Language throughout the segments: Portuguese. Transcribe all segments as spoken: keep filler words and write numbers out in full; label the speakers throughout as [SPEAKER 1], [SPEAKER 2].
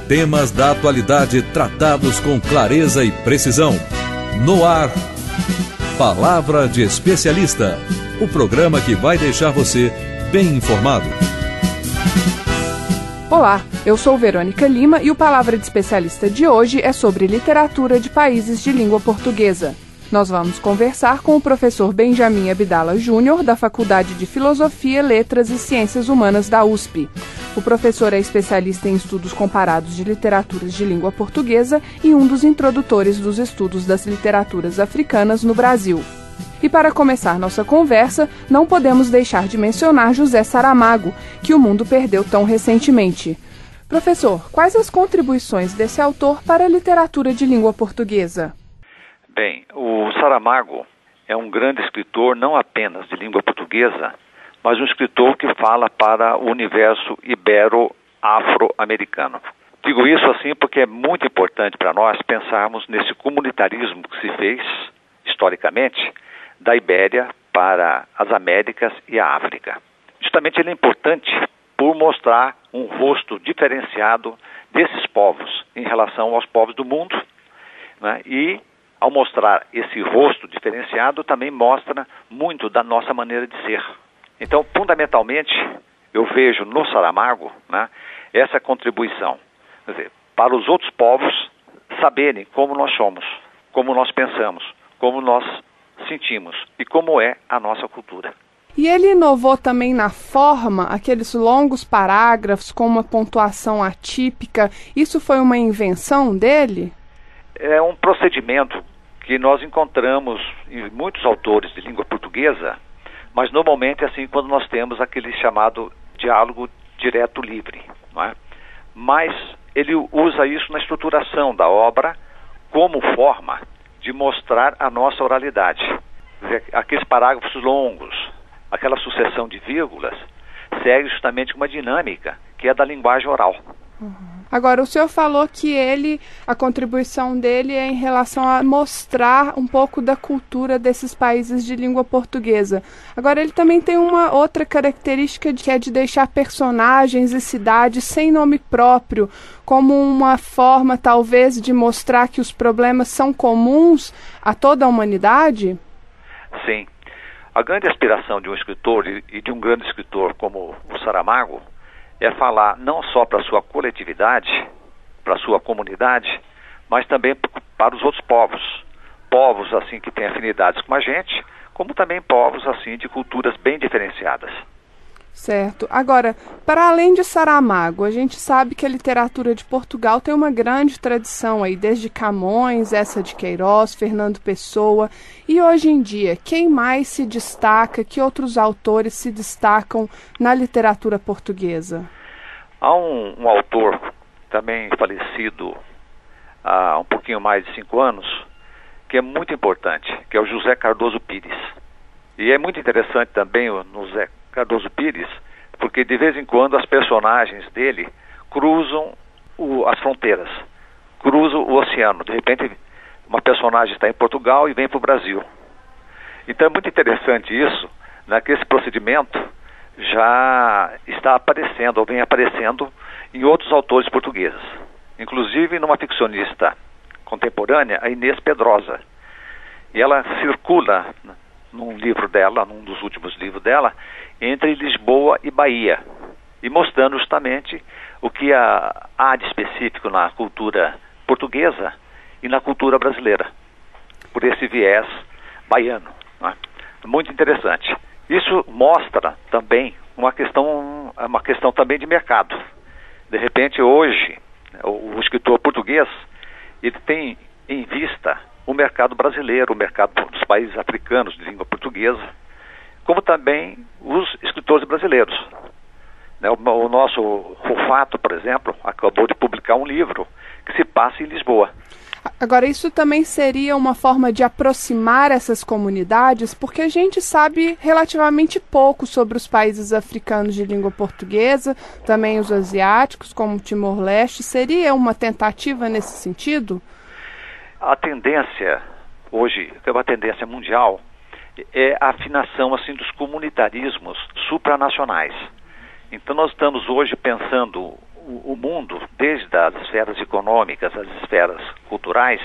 [SPEAKER 1] Temas da atualidade tratados com clareza e precisão. No ar, Palavra de Especialista, o programa que vai deixar você bem informado.
[SPEAKER 2] Olá, eu sou Verônica Lima e o Palavra de Especialista de hoje é sobre literatura de países de língua portuguesa. Nós vamos conversar com o professor Benjamin Abdala Júnior, da Faculdade de Filosofia, Letras e Ciências Humanas da U S P. O professor é especialista em estudos comparados de literaturas de língua portuguesa e um dos introdutores dos estudos das literaturas africanas no Brasil. E para começar nossa conversa, não podemos deixar de mencionar José Saramago, que o mundo perdeu tão recentemente. Professor, quais as contribuições desse autor para a literatura de língua portuguesa?
[SPEAKER 3] Bem, o Saramago é um grande escritor não apenas de língua portuguesa, mas um escritor que fala para o universo ibero-afro-americano. Digo isso assim porque é muito importante para nós pensarmos nesse comunitarismo que se fez, historicamente, da Ibéria para as Américas e a África. Justamente ele é importante por mostrar um rosto diferenciado desses povos em relação aos povos do mundo, né? E ao mostrar esse rosto diferenciado, também mostra muito da nossa maneira de ser. Então, fundamentalmente, eu vejo no Saramago, né, essa contribuição. Quer dizer, para os outros povos saberem como nós somos, como nós pensamos, como nós sentimos e como é a nossa cultura.
[SPEAKER 2] E ele inovou também na forma, aqueles longos parágrafos com uma pontuação atípica. Isso foi uma invenção dele?
[SPEAKER 3] É um procedimento que nós encontramos em muitos autores de língua portuguesa, mas normalmente é assim quando nós temos aquele chamado diálogo direto livre, não é? Mas ele usa isso na estruturação da obra como forma de mostrar a nossa oralidade. Aqueles parágrafos longos, aquela sucessão de vírgulas, segue justamente uma dinâmica que é da linguagem oral.
[SPEAKER 2] Uhum. Agora, o senhor falou que ele, a contribuição dele é em relação a mostrar um pouco da cultura desses países de língua portuguesa. Agora, ele também tem uma outra característica que é de deixar personagens e cidades sem nome próprio, como uma forma, talvez, de mostrar que os problemas são comuns a toda a humanidade?
[SPEAKER 3] Sim. A grande aspiração de um escritor e de um grande escritor como o Saramago é falar não só para a sua coletividade, para a sua comunidade, mas também para os outros povos. Povos, assim, que têm afinidades com a gente, como também povos, assim, de culturas bem diferenciadas.
[SPEAKER 2] Certo. Agora, para além de Saramago, a gente sabe que a literatura de Portugal tem uma grande tradição aí, desde Camões, Eça de Queiroz, Fernando Pessoa. E hoje em dia, quem mais se destaca, que outros autores se destacam na literatura portuguesa?
[SPEAKER 3] Há um, um autor, também falecido há um pouquinho mais de cinco anos, que é muito importante, que é o José Cardoso Pires. E é muito interessante também no José Cardoso Pires, porque de vez em quando as personagens dele cruzam o, as fronteiras, cruzam o oceano. De repente, uma personagem está em Portugal e vem para o Brasil. Então é muito interessante isso, né, que esse procedimento já está aparecendo, ou vem aparecendo em outros autores portugueses. Inclusive numa ficcionista contemporânea, a Inês Pedrosa. E ela circula num livro dela, num dos últimos livros dela, entre Lisboa e Bahia, e mostrando justamente o que há, há de específico na cultura portuguesa e na cultura brasileira, por esse viés baiano, né? Muito interessante. Isso mostra também uma questão, uma questão também de mercado. De repente, hoje, o, o escritor português, ele tem em vista o mercado brasileiro, o mercado dos países africanos de língua portuguesa, como também os escritores brasileiros. Né, o, o nosso Rufato, por exemplo, acabou de publicar um livro que se passa em Lisboa.
[SPEAKER 2] Agora, isso também seria uma forma de aproximar essas comunidades, porque a gente sabe relativamente pouco sobre os países africanos de língua portuguesa, também os asiáticos, como Timor-Leste. Seria uma tentativa nesse sentido?
[SPEAKER 3] A tendência, hoje, é uma tendência mundial, é a afinação assim, dos comunitarismos supranacionais. Então nós estamos hoje pensando o, o mundo, desde as esferas econômicas, as esferas culturais,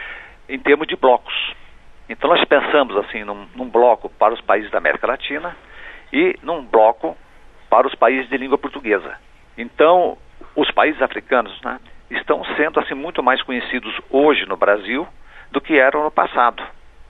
[SPEAKER 3] em termos de blocos. Então nós pensamos assim num, num bloco para os países da América Latina e num bloco para os países de língua portuguesa. Então os países africanos, né, estão sendo assim muito mais conhecidos hoje no Brasil do que eram no passado.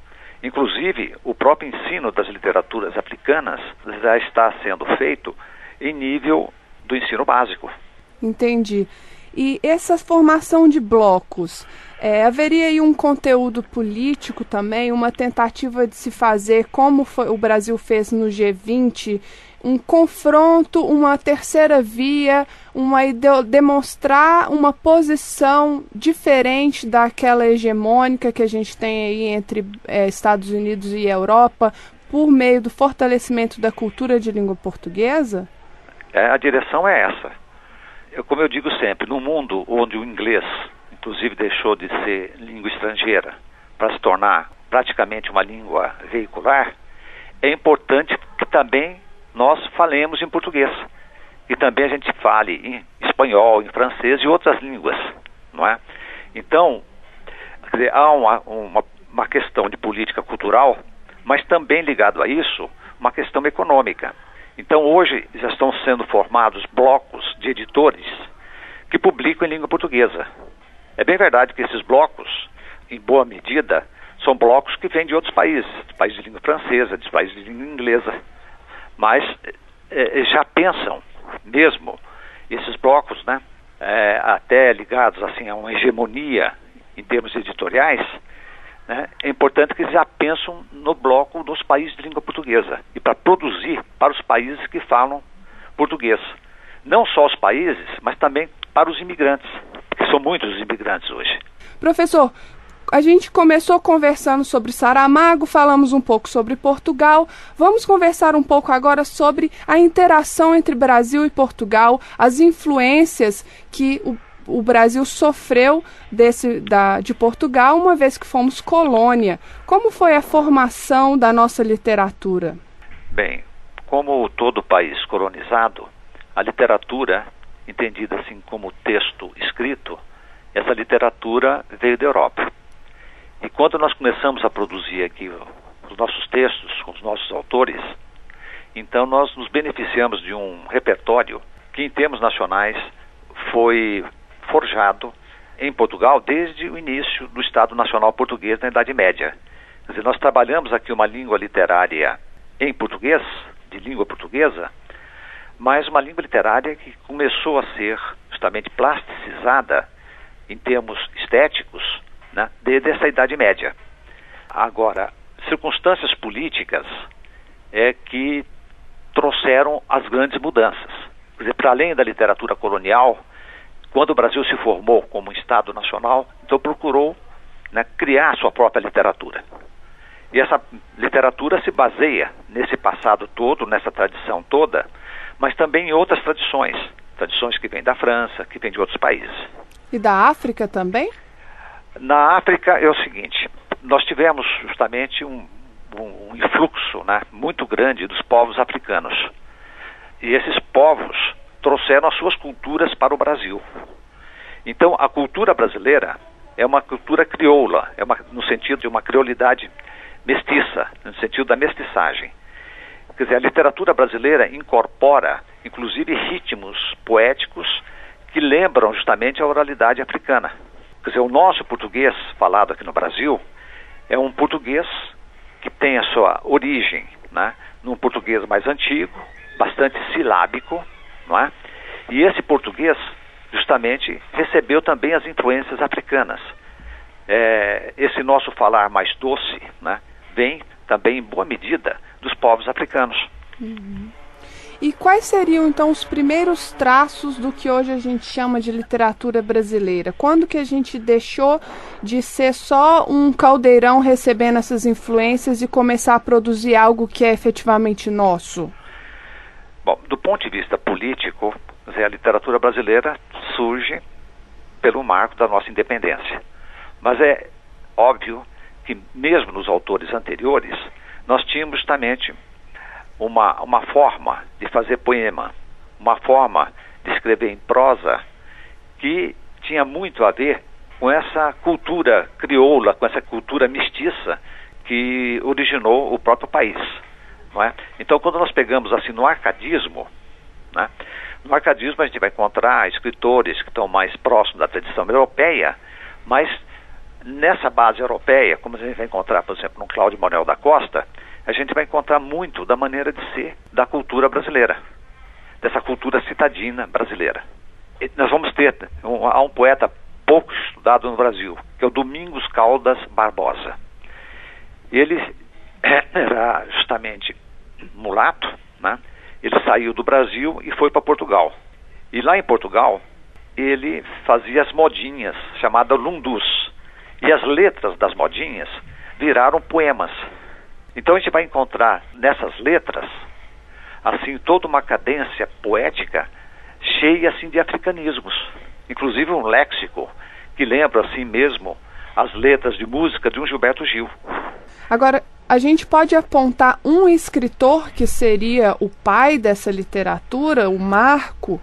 [SPEAKER 3] Inclusive o próprio ensino das literaturas africanas já está sendo feito em nível do ensino básico.
[SPEAKER 2] Entendi. E essa formação de blocos, é, haveria aí um conteúdo político também, uma tentativa de se fazer, como foi, o Brasil fez no G vinte, um confronto, uma terceira via, uma ideo, demonstrar uma posição diferente daquela hegemônica que a gente tem aí entre é, Estados Unidos e Europa, por meio do fortalecimento da cultura de língua portuguesa?
[SPEAKER 3] É, a direção é essa. Eu, como eu digo sempre, no mundo onde o inglês, inclusive, deixou de ser língua estrangeira para se tornar praticamente uma língua vehicular, é importante que também nós falemos em português. E também a gente fale em espanhol, em francês e outras línguas, não é? Então, quer dizer, há uma, uma, uma questão de política cultural, mas também ligado a isso, uma questão econômica. Então hoje já estão sendo formados blocos de editores que publicam em língua portuguesa. É bem verdade que esses blocos, em boa medida, são blocos que vêm de outros países, de países de língua francesa, de países de língua inglesa. Mas é, já pensam mesmo esses blocos, né, é, até ligados assim, a uma hegemonia em termos editoriais, né, é importante que eles já pensam no bloco dos países de língua portuguesa e para produzir para os países que falam português. Não só os países, mas também para os imigrantes, que são muitos os imigrantes hoje.
[SPEAKER 2] Professor, a gente começou conversando sobre Saramago, falamos um pouco sobre Portugal. Vamos conversar um pouco agora sobre a interação entre Brasil e Portugal, as influências que o o Brasil sofreu desse, da, de Portugal, uma vez que fomos colônia. Como foi a formação da nossa literatura?
[SPEAKER 3] Bem, como todo país colonizado, a literatura, entendida assim como texto escrito, essa literatura veio da Europa. E quando nós começamos a produzir aqui os nossos textos, com os nossos autores, então nós nos beneficiamos de um repertório que, em termos nacionais, foi forjado em Portugal desde o início do Estado Nacional Português na Idade Média. Quer dizer, nós trabalhamos aqui uma língua literária em português, de língua portuguesa, mas uma língua literária que começou a ser justamente plasticizada em termos estéticos, né, desde essa Idade Média. Agora, circunstâncias políticas é que trouxeram as grandes mudanças. Quer dizer, para além da literatura colonial, quando o Brasil se formou como Estado Nacional, então procurou, né, criar sua própria literatura. E essa literatura se baseia nesse passado todo, nessa tradição toda, mas também em outras tradições. Tradições que vêm da França, que vêm de outros países.
[SPEAKER 2] E da África também?
[SPEAKER 3] Na África é o seguinte, nós tivemos justamente um, um, um influxo, né, muito grande dos povos africanos. E esses povos trouxeram as suas culturas para o Brasil. Então, a cultura brasileira é uma cultura crioula, é uma, no sentido de uma criolidade mestiça, no sentido da mestiçagem. Quer dizer, a literatura brasileira incorpora, inclusive, ritmos poéticos que lembram justamente a oralidade africana. Quer dizer, o nosso português falado aqui no Brasil é um português que tem a sua origem, né, num português mais antigo, bastante silábico, não é? E esse português, justamente, recebeu também as influências africanas. É, esse nosso falar mais doce, né, vem também, em boa medida, dos povos africanos.
[SPEAKER 2] Uhum. E quais seriam, então, os primeiros traços do que hoje a gente chama de literatura brasileira? Quando que a gente deixou de ser só um caldeirão recebendo essas influências e começar a produzir algo que é efetivamente nosso?
[SPEAKER 3] Bom, do ponto de vista político, a literatura brasileira surge pelo marco da nossa independência. Mas é óbvio que, mesmo nos autores anteriores, nós tínhamos justamente uma, uma forma de fazer poema, uma forma de escrever em prosa que tinha muito a ver com essa cultura crioula, com essa cultura mestiça que originou o próprio país, não é? Então, quando nós pegamos assim no arcadismo, né, no arcadismo a gente vai encontrar escritores que estão mais próximos da tradição europeia, mas nessa base europeia, como a gente vai encontrar, por exemplo, no Cláudio Manuel da Costa, a gente vai encontrar muito da maneira de ser da cultura brasileira, dessa cultura citadina brasileira. E nós vamos ter, um, há um poeta pouco estudado no Brasil, que é o Domingos Caldas Barbosa. Ele era justamente mulato, né? Ele saiu do Brasil e foi para Portugal. E lá em Portugal, ele fazia as modinhas, chamadas lundus. E as letras das modinhas viraram poemas. Então a gente vai encontrar nessas letras, assim, toda uma cadência poética cheia, assim, de africanismos. Inclusive um léxico que lembra, assim mesmo, as letras de música de um Gilberto Gil.
[SPEAKER 2] Agora, a gente pode apontar um escritor que seria o pai dessa literatura, o marco?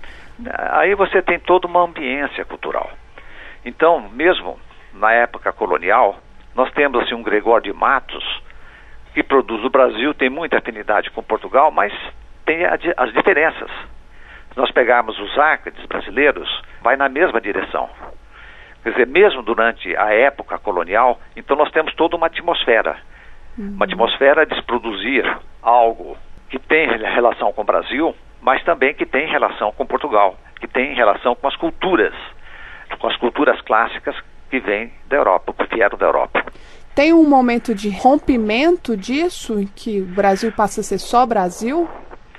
[SPEAKER 3] Aí você tem toda uma ambiência cultural. Então, mesmo na época colonial, nós temos assim um Gregório de Matos, que produz o Brasil, tem muita afinidade com Portugal, mas tem a, as diferenças. Se nós pegarmos os Árcades brasileiros, vai na mesma direção. Quer dizer, mesmo durante a época colonial, então nós temos toda uma atmosfera. Uhum. Uma atmosfera de se produzir algo que tem relação com o Brasil, mas também que tem relação com Portugal, que tem relação com as culturas, com as culturas clássicas que vêm da Europa, que vieram da Europa.
[SPEAKER 2] Tem um momento de rompimento disso, em que o Brasil passa a ser só Brasil?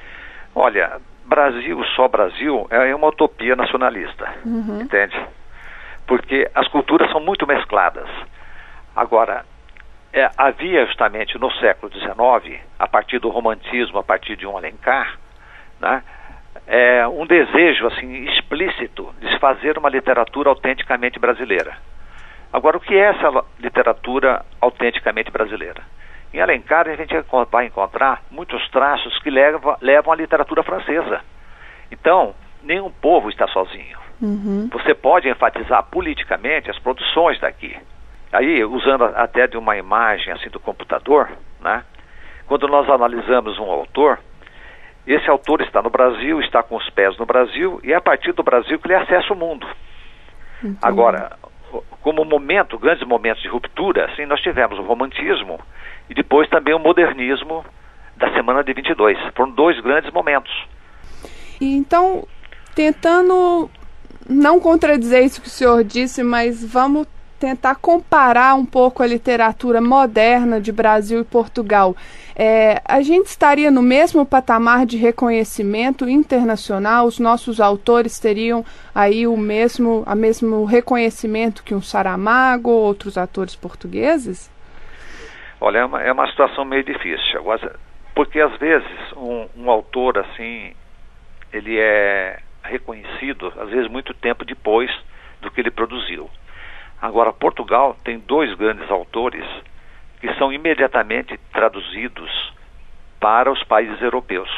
[SPEAKER 3] Olha, Brasil, só Brasil, é uma utopia nacionalista, uhum. Entende? Porque as culturas são muito mescladas. Agora, é, havia justamente no século dezenove, a partir do romantismo, a partir de um Alencar, né, é, um desejo assim, explícito de se fazer uma literatura autenticamente brasileira. Agora, o que é essa literatura autenticamente brasileira? Em Alencar a gente vai encontrar muitos traços que levam, levam à literatura francesa. Então, nenhum povo está sozinho. Uhum. Você pode enfatizar politicamente as produções daqui. Aí, usando até de uma imagem assim do computador, né? Quando nós analisamos um autor, esse autor está no Brasil, está com os pés no Brasil, e é a partir do Brasil que ele acessa o mundo. Entendi. Agora, como momento, grandes momentos de ruptura, assim, nós tivemos o romantismo e depois também o modernismo da Semana de vinte e dois. Foram dois grandes momentos.
[SPEAKER 2] E então, tentando não contradizer isso que o senhor disse, mas vamos tentar comparar um pouco a literatura moderna de Brasil e Portugal. É, a gente estaria no mesmo patamar de reconhecimento internacional? Os nossos autores teriam aí o mesmo, a mesmo reconhecimento que um Saramago ou outros atores portugueses?
[SPEAKER 3] Olha, é uma, é uma situação meio difícil, porque às vezes um, um autor assim, ele é reconhecido, às vezes muito tempo depois do que ele produziu. Agora, Portugal tem dois grandes autores que são imediatamente traduzidos para os países europeus.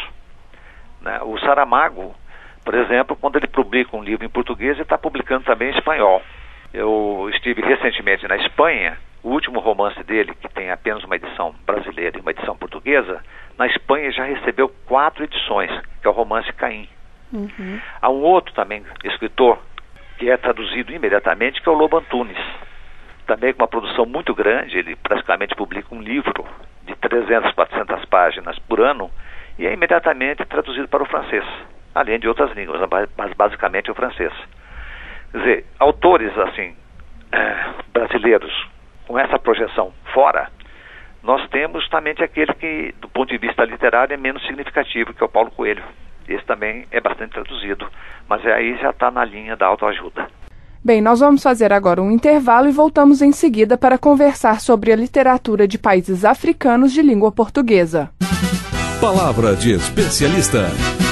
[SPEAKER 3] Né? O Saramago, por exemplo, quando ele publica um livro em português, ele está publicando também em espanhol. Eu estive recentemente na Espanha, o último romance dele, que tem apenas uma edição brasileira e uma edição portuguesa, na Espanha já recebeu quatro edições, que é o romance Caim. Uhum. Há um outro também, escritor, que é traduzido imediatamente, que é o Lobo Antunes. Também com uma produção muito grande, ele praticamente publica um livro de trezentas, quatrocentas páginas por ano, e é imediatamente traduzido para o francês, além de outras línguas, mas basicamente o francês. Quer dizer, autores assim, brasileiros, com essa projeção fora, nós temos justamente aquele que, do ponto de vista literário, é menos significativo, que é o Paulo Coelho. Esse também é bastante traduzido, mas aí já está na linha da autoajuda.
[SPEAKER 2] Bem, nós vamos fazer agora um intervalo e voltamos em seguida para conversar sobre a literatura de países africanos de língua portuguesa.
[SPEAKER 1] Palavra de especialista.